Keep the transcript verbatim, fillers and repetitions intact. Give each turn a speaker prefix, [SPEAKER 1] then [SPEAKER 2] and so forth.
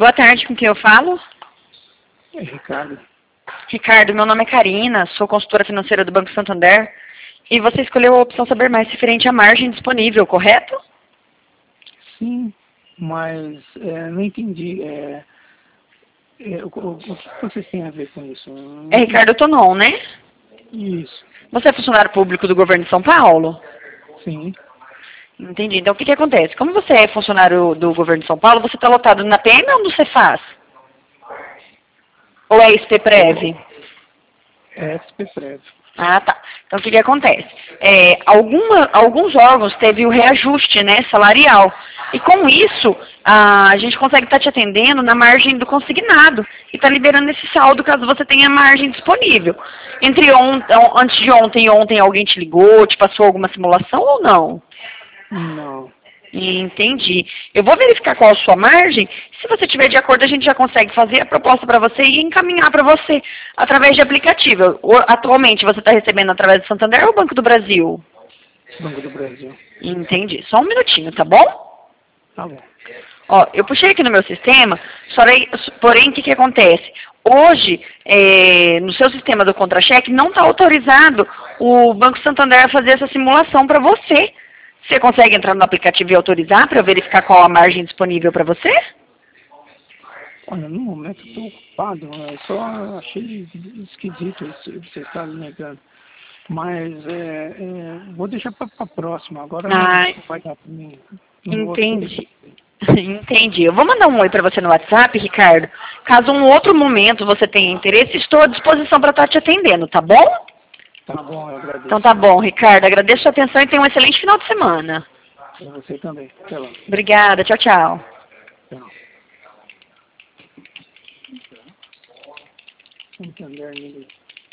[SPEAKER 1] Boa tarde, com quem eu falo?
[SPEAKER 2] É Ricardo.
[SPEAKER 1] Ricardo, meu nome é Karina, sou consultora financeira do Banco Santander e você escolheu a opção saber mais referente à margem disponível, correto?
[SPEAKER 2] Sim, mas é, não entendi. É, é, o, o, o que vocês têm a ver com isso? Não
[SPEAKER 1] É Ricardo Tonon, né?
[SPEAKER 2] Isso,
[SPEAKER 1] Você é funcionário público do governo de São Paulo?
[SPEAKER 2] sim.
[SPEAKER 1] Entendi. Então, o que, que acontece? Como você é funcionário do governo de São Paulo, você está lotado na P M ou no Cefaz? Ou é S P Prev?
[SPEAKER 2] É S P Prev.
[SPEAKER 1] Ah, tá. Então, o que, que acontece? É, alguma, alguns órgãos teve o reajuste, né, salarial. E com isso, a, a gente consegue estar te atendendo na margem do consignado e está liberando esse saldo caso você tenha margem disponível. Entre on, antes de ontem e ontem, alguém te ligou, te passou alguma simulação ou não?
[SPEAKER 2] Não.
[SPEAKER 1] Entendi. Eu vou verificar qual a sua margem. Se você tiver de acordo, a gente já consegue fazer a proposta para você e encaminhar para você através de aplicativo. O- Atualmente, você está recebendo através do Santander ou Banco do Brasil?
[SPEAKER 2] Banco do Brasil.
[SPEAKER 1] Entendi. Só um minutinho, tá bom?
[SPEAKER 2] Tá bom.
[SPEAKER 1] Ó, eu puxei aqui no meu sistema, porém, porém o que, que acontece? Hoje, é, no seu sistema do contra-cheque, não está autorizado o Banco Santander a fazer essa simulação para você. Você consegue entrar no aplicativo e autorizar para eu verificar qual a margem disponível para você?
[SPEAKER 2] Olha, no momento estou ocupado. Eu só achei esquisito isso que você está negando. Mas é, é, vou deixar para a próxima. Agora não
[SPEAKER 1] Ah,
[SPEAKER 2] vai dar para mim. Não vou
[SPEAKER 1] entendi. Entendi. Eu vou mandar um oi para você no WhatsApp, Ricardo. Caso um outro momento você tenha interesse, estou à disposição para estar te atendendo, tá bom?
[SPEAKER 2] Tá bom, eu agradeço.
[SPEAKER 1] Então tá bom, Ricardo. Agradeço a sua atenção e tenha um excelente final de semana.
[SPEAKER 2] Para você também. Até lá.
[SPEAKER 1] Obrigada. Tchau, tchau.
[SPEAKER 2] Tchau. Santander, ninguém.